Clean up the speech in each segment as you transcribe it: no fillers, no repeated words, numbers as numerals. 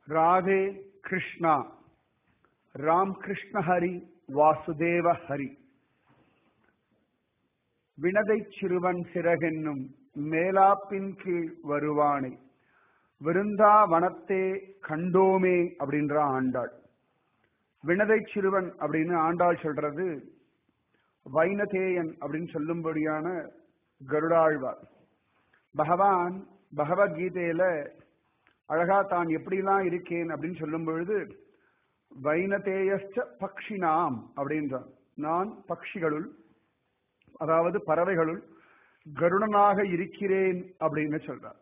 ராதே கிருஷ்ணா. ராம் கிருஷ்ண ஹரி வாசுதேவ ஹரி. வினதை சிறுவன் சிறகென்னும் மேலாப்பின் கீழ் வருவானை விருந்தா வனத்தே கண்டோமே அப்படின்ற ஆண்டாள். வினதை சிறுவன் அப்படின்னு ஆண்டாள் சொல்றது வைனதேயன் அப்படின்னு சொல்லும்படியான கருடாழ்வார். பகவான் பகவத்கீதையில அழகா தான் எப்படிலாம் இருக்கேன் அப்படின்னு சொல்லும் பொழுது வைனதேயஸ்ச பக்ஷினாம் அப்படின்றான். நான் பக்ஷிகளுள், அதாவது பறவைகளுள் கருடனாக இருக்கிறேன் அப்படின்னு சொல்றார்.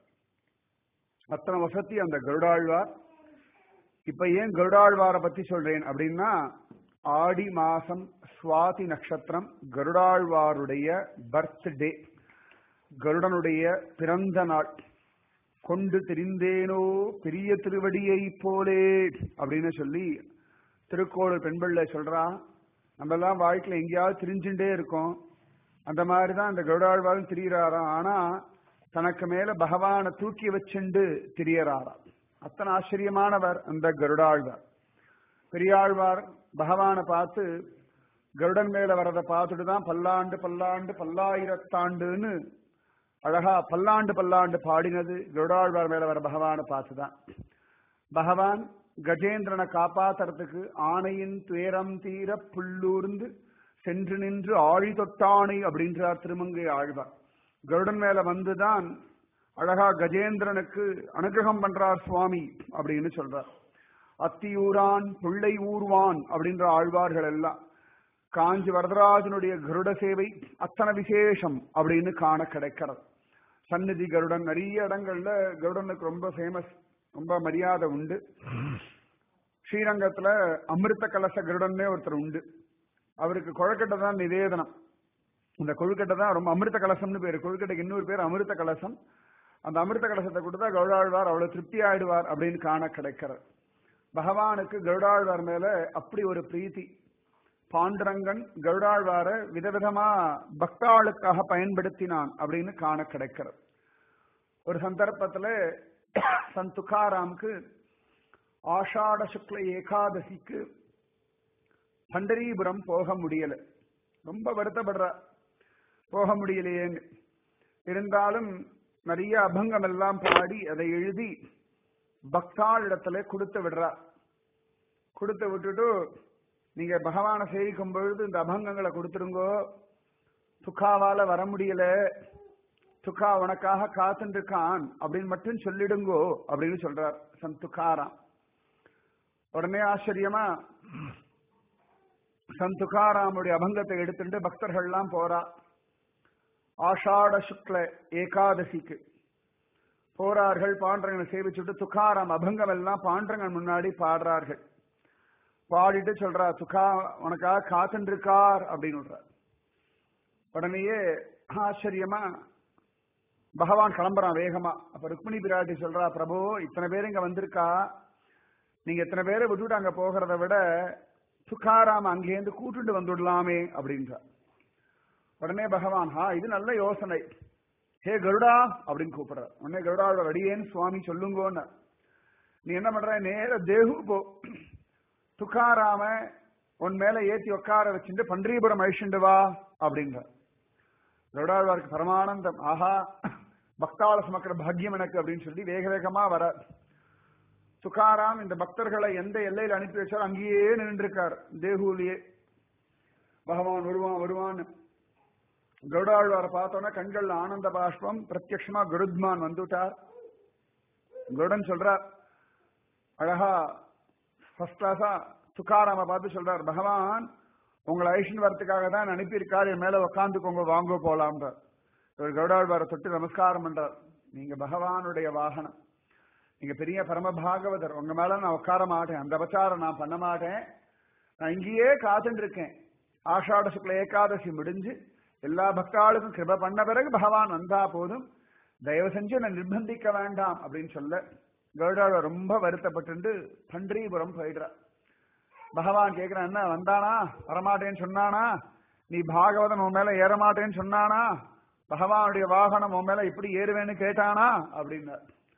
அத்தனை வசதி அந்த கருடாழ்வார். இப்ப ஏன் கருடாழ்வாரை பத்தி சொல்றேன் அப்படின்னா, ஆடி மாசம் சுவாதி நட்சத்திரம் கருடாழ்வாருடைய பர்த்டே, கருடனுடைய பிறந்த நாள். கொண்டு திரிந்தேனோ பெரிய திருவடியை போலே அப்படின்னு சொல்லி திருக்கோளூர் பெண்பிள்ளை சொல்றா. நம்ம எல்லாம் வாழ்க்கையில எங்கேயாவது திரிஞ்சுட்டே இருக்கோம். அந்த மாதிரிதான் இந்த கருடாழ்வாரும் திரியறாராம். ஆனா தனக்கு மேல பகவானை தூக்கி வச்சுண்டு திரியறாராம். அத்தனை ஆச்சரியமானவர் அந்த கருடாழ்வார். பெரியாழ்வார் பகவானை பார்த்து கருடன் மேல வரதை பார்த்துட்டு தான் பல்லாண்டு பல்லாண்டு பல்லாயிரத்தாண்டுன்னு அழகா பல்லாண்டு பல்லாண்டு பாடினது கருடாழ்வார் மேல வர பகவானை பார்த்துதான். பகவான் கஜேந்திரனை காப்பாத்துறதுக்கு ஆணையின் துயரம் தீர புல்லூர்ந்து சென்று நின்று ஆழி தொட்டானை அப்படின்றார் திருமங்கை ஆழ்வார். கருடன் மேல வந்துதான் அழகா கஜேந்திரனுக்கு அனுகிரகம் பண்றார் சுவாமி அப்படின்னு சொல்றார். அத்தியூரான் பிள்ளை ஊர்வான் அப்படின்ற ஆழ்வார்கள் எல்லாம் காஞ்சி வரதராஜனுடைய கருட சேவை அத்தனை விசேஷம் அப்படின்னு காண கிடைக்கிறது. சந்நிதி கருடன் நிறைய இடங்கள்ல கருடனுக்கு ரொம்ப ஃபேமஸ், ரொம்ப மரியாதை உண்டு. ஸ்ரீரங்கத்துல அமிர்த கலச கருடன்னே ஒருத்தர் உண்டு. அவருக்கு கொழுக்கட்டை தான் நிவேதனம். இந்த கொழுக்கட்டை தான் ரொம்ப அமிர்த கலசம்னு பேரு. கொழுக்கட்டைக்கு இன்னொரு பேர் அமிர்த கலசம். அந்த அமிர்த கலசத்தை கொடுத்தா கருடாழ்வார் அவ்வளவு திருப்தி ஆயிடுவார் அப்படின்னு காண கிடைக்கிறது. பகவானுக்கு கருடாழ்வார் மேல அப்படி ஒரு பிரீத்தி. பாண்டுரங்கன் கருடாழ்வார விதவிதமா பக்தாளுக்காக பயன்படுத்தினான் அப்படின்னு காண கிடைக்கிறது. ஒரு சந்தர்ப்பத்துல சந்த் துக்காராமுக்கு ஆஷாட சுக்ல ஏகாதசிக்கு பண்டரீபுரம் போக முடியல. ரொம்ப வருத்தப்படுற, போக முடியலையேன்னு. இருந்தாலும் நிறைய அபங்கம் எல்லாம் பாடி அதை எழுதி பக்தாள் இடத்துல கொடுத்து விடுறா. கொடுத்து விட்டுட்டு, நீங்க பகவானை சேவிக்கும் பொழுது இந்த அபங்கங்களை கொடுத்துருங்கோ, துக்காவால வர முடியல, துக்கா உனக்காக காத்துட்டு இருக்கான் அப்படின்னு மட்டும் சொல்லிடுங்கோ அப்படின்னு சொல்றார் சந்த் துக்காராம். உடனே ஆச்சரியமா சந்த் துக்காராமுடைய அபங்கத்தை எடுத்துட்டு பக்தர்கள் எல்லாம் போறா. ஆஷாட சுக்ல ஏகாதசிக்கு போறார்கள். பாண்டரங்கனை சேவிச்சுட்டு துக்காராம் அபங்கம் எல்லாம் பாண்டரங்கன் முன்னாடி பாடுறார்கள். பாடிட்டு சொல்றா, துக்கா உனக்காக காத்துட்டு இருக்கார் அப்படின்னு. உடனேயே ஆச்சரியமா பகவான் கிளம்புறான் வேகமா. அப்ப ருக்மிணி பிராட்டி சொல்றா, பிரபு இத்தனை பேர் இங்க வந்திருக்கா, நீங்க இத்தனை பேரை விட்டுட்டு அங்க போகிறத விட துக்காராம அங்கேருந்து கூட்டுட்டு வந்துடலாமே அப்படின்றார். உடனே பகவான், இது நல்ல யோசனை, ஹே கருடா அப்படின்னு கூப்பிடுறார். உடனே கருடா அடியேன்னு சுவாமி சொல்லுங்கன்னு. நீ என்ன பண்ற, நேர தேகு போ, துக்காராம உன் மேல ஏத்தி உட்கார வச்சுட்டு பண்டரீபுரம் அழிச்சுண்டு வா அப்படின்ற. கருடாழ்வாருக்கு பரமானந்தம். ஆஹா, பக்தாள சுமக்கிற பாக்கியம் எனக்கு அப்படின்னு சொல்லி வேக வேகமா வர. துக்காராம் இந்த பக்தர்களை எந்த எல்லையில் அனுப்பி வச்சாலும் அங்கேயே நின்றுருக்கார் தேகூலியே. பகவான் வருவான் வருவான்னு கருடாழ்வாரை பார்த்தோன்னா கண்கள்ல ஆனந்த பாஷ்பம். பிரத்யட்சமா கருத்மான் வந்துட்டார். கருடன் சொல்றார் அழகா ஃபர்ஸ்ட் கிளாஸா துக்காராம பார்த்து சொல்றார், பகவான் உங்களை ஐஷன் வரத்துக்காக தான் அனுப்பியிருக்காரு, என் மேல உட்காந்துக்கோங்க, வாங்க போலாம்ன்றார். இவர் கருடாழ்வாரை தொட்டு நமஸ்காரம் பண்றார். நீங்க பகவானுடைய வாகனம், நீங்க பெரிய பரம பாகவதர், உங்க மேல நான் உட்கார மாட்டேன், அந்த அபச்சாரம் நான் பண்ண மாட்டேன், நான் இங்கேயே காத்துட்டு இருக்கேன். ஆஷாட சுக்ல ஏகாதசி முடிஞ்சு எல்லா பக்தாளுக்கும் கிருப பண்ண பிறகு பகவான் வந்தா போதும், தயவு செஞ்சு என்னை நிர்பந்திக்க வேண்டாம் அப்படின்னு சொல்ல கருடாழ்வார் ரொம்ப வருத்தப்பட்டு பண்டரீபுரம் போயிடுறார். பகவான் கேட்கிறான், என்ன வந்தானா, வரமாட்டேன்னு சொன்னானா, நீ பாகவதன் உன் மேல ஏறமாட்டேன்னு சொன்னானா, பகவானுடைய வாகனம் உன் மேல இப்படி ஏறுவேன்னு கேட்டானா அப்படின்னார்.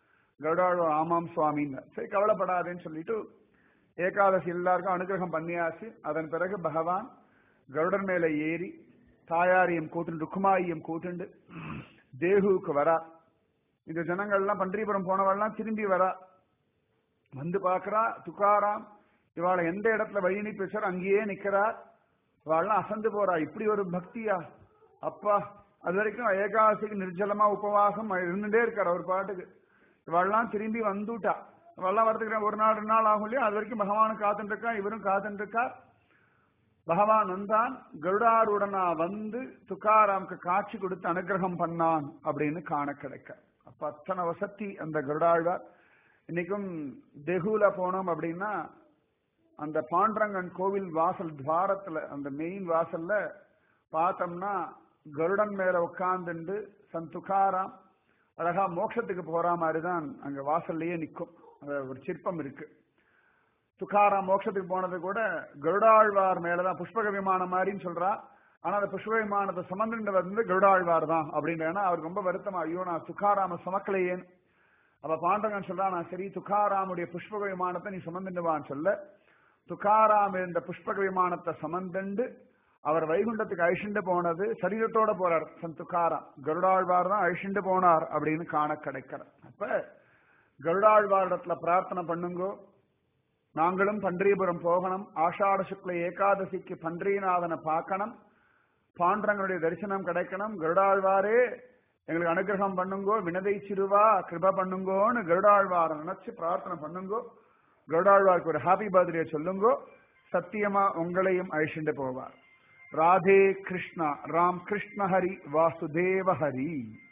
கருடாழ்வார் ஆமாம் சுவாமின்னு. சரி கவலைப்படாதேன்னு சொல்லிட்டு ஏகாதசி எல்லாருக்கும் அனுகிரகம் பண்ணியாச்சு. அதன் பிறகு பகவான் கருடன் மேல ஏறி தாயாரியம் கூத்துண்டு ருக்குமாயியம் கூத்துண்டு தேகுவுக்கு வரா. இந்த ஜனங்கள்லாம் பன்றிபுரம் போனவள்லாம் திரும்பி வரா. வந்து பாக்குறா துக்காராம் இவாளை எந்த இடத்துல வழி அனுப்பி வச்சாரோ அங்கேயே நிக்கிறார். இவாள்லாம் அசந்து போறா. இப்படி ஒரு பக்தியா அப்பா! அது வரைக்கும் ஏகாதசிக்கு நிர்ஜலமா உபவாசம் இருந்துட்டே இருக்கார் அவர் பாட்டுக்கு. இவாள்லாம் திரும்பி வந்துட்டா. இவெல்லாம் வரதுக்கு ஒரு நாள் 2 நாள் ஆகும் இல்லையா? அது வரைக்கும் பகவானும் காத்துட்டு இருக்கா, இவரும் காத்துட்டு இருக்கா. பகவான் வந்தான், கருடாருடனா வந்து துக்காராமுக்கு காட்சி கொடுத்து அனுகிரகம் பண்ணான் அப்படின்னு காண கிடைக்க. அப்ப அத்தனை வசதி அந்த கருடாழ்வார். இன்னைக்கும் தெகுல போனோம் அப்படின்னா அந்த பாண்டரங்கன் கோவில் வாசல் துவாரத்துல அந்த மெயின் வாசல்ல பார்த்தோம்னா கருடன் மேல உட்கார்ந்துண்டு துக்காராம் அழகா மோட்சத்துக்கு போற மாதிரிதான் அங்க வாசல்லையே நிற்கும். ஒரு சிற்பம் இருக்கு. துக்காராம் மோட்சத்துக்கு போனது கூட கருடாழ்வார் மேலதான், புஷ்பக விமானம் மாதிரின்னு சொல்றா. ஆனா அந்த புஷ்ப விமானத்தை சுமந்துட்டு வந்து கருடாழ்வார் தான் அப்படின்னு. ஏன்னா அவருக்கு ரொம்ப வருத்தமா, ஐயோ நான் துக்காராம சுமக்கலையேன்னு. அப்ப பாண்டவன் சொல்றா, நான் சரி துக்காராமுடைய புஷ்பக விமானத்தை நீ சுமந்துட்டு வான்னு சொல்ல, துக்காராம் இந்த புஷ்பக விமானத்தை சுமந்துண்டு அவர் வைகுண்டத்துக்கு அழிச்சுண்டு போனது சரீரத்தோட போறார். துக்காராம் கருடாழ்வார் தான் அழிச்சுண்டு போனார் அப்படின்னு காண கிடைக்கிற. அப்ப கருடாழ்வாரிடத்துல பிரார்த்தனை பண்ணுங்கோ. நாங்களும் பன்றிபுரம் போகணும். ஆஷாட சுக்ல ஏகாதசிக்கு பன்றிநாதனை பார்க்கணும். பாண்டரங்களுடைய தரிசனம் கிடைக்கணும். கருடாழ்வாரே எங்களுக்கு அனுகிரகம் பண்ணுங்கோ, வினதை சிறுவா கிருப பண்ணுங்கோன்னு கருடாழ்வாரை நினைச்சு பிரார்த்தனை பண்ணுங்கோ. கருடாழ்வாருக்கு ஒரு ஹாப்பி பர்த்டே சொல்லுங்கோ. சத்தியமா உங்களையும் அழிச்சுண்டு போவார். ராதே கிருஷ்ணா. ராம் கிருஷ்ண ஹரி வாசுதேவ ஹரி.